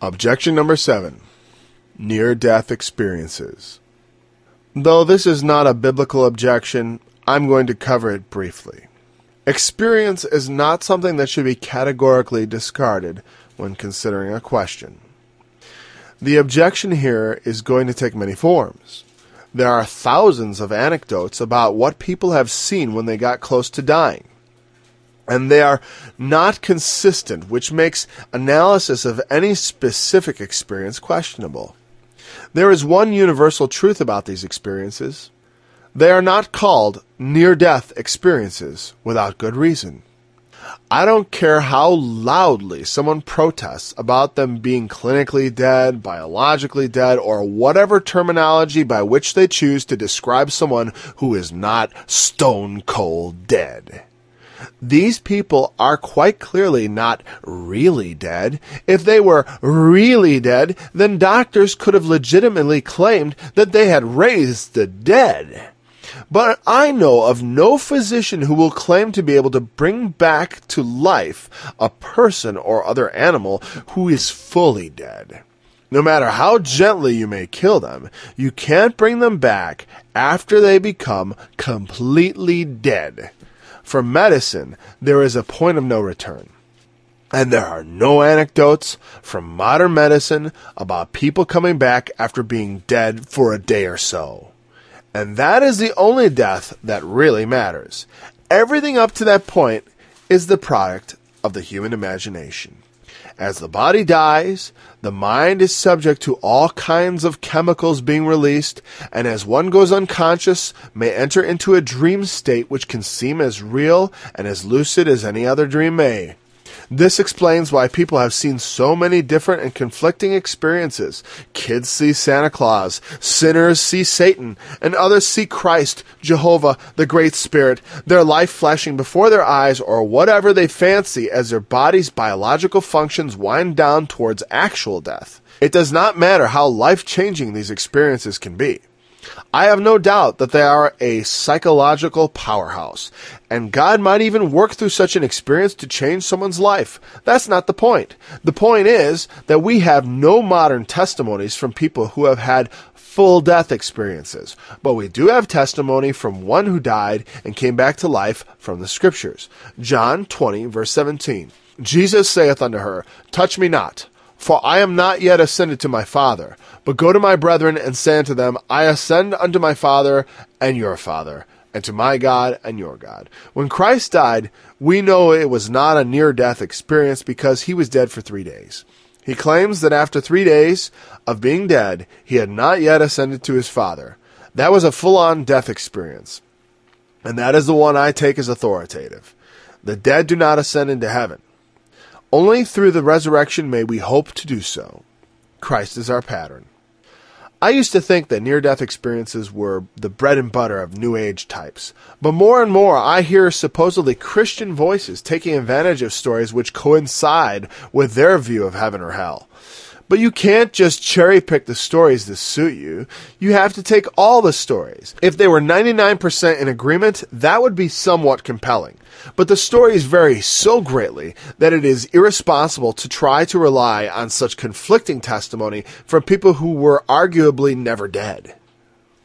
Objection number 7. Near-death experiences. Though this is not a biblical objection, I'm going to cover it briefly. Experience is not something that should be categorically discarded when considering a question. The objection here is going to take many forms. There are thousands of anecdotes about what people have seen when they got close to dying. And they are not consistent, which makes analysis of any specific experience questionable. There is one universal truth about these experiences. They are not called near-death experiences without good reason. I don't care how loudly someone protests about them being clinically dead, biologically dead, or whatever terminology by which they choose to describe someone who is not stone cold dead. These people are quite clearly not really dead. If they were really dead, then doctors could have legitimately claimed that they had raised the dead. But I know of no physician who will claim to be able to bring back to life a person or other animal who is fully dead. No matter how gently you may kill them, you can't bring them back after they become completely dead. For medicine, there is a point of no return. And there are no anecdotes from modern medicine about people coming back after being dead for a day or so. And that is the only death that really matters. Everything up to that point is the product of the human imagination. As the body dies, the mind is subject to all kinds of chemicals being released, and as one goes unconscious, may enter into a dream state which can seem as real and as lucid as any other dream may. This explains why people have seen so many different and conflicting experiences. Kids see Santa Claus, sinners see Satan, and others see Christ, Jehovah, the Great Spirit, their life flashing before their eyes, or whatever they fancy as their body's biological functions wind down towards actual death. It does not matter how life-changing these experiences can be. I have no doubt that they are a psychological powerhouse, and God might even work through such an experience to change someone's life. That's not the point. The point is that we have no modern testimonies from people who have had full death experiences, but we do have testimony from one who died and came back to life from the Scriptures. John 20, verse 17. Jesus saith unto her, Touch me not, for I am not yet ascended to my Father, but go to my brethren and say unto them, I ascend unto my Father and your Father, and to my God and your God. When Christ died, we know it was not a near-death experience because he was dead for 3 days. He claims that after 3 days of being dead, he had not yet ascended to his Father. That was a full-on death experience, and that is the one I take as authoritative. The dead do not ascend into heaven. Only through the resurrection may we hope to do so. Christ is our pattern. I used to think that near-death experiences were the bread and butter of New Age types, but more and more I hear supposedly Christian voices taking advantage of stories which coincide with their view of heaven or hell. But you can't just cherry-pick the stories that suit you. You have to take all the stories. If they were 99% in agreement, that would be somewhat compelling. But the stories vary so greatly that it is irresponsible to try to rely on such conflicting testimony from people who were arguably never dead.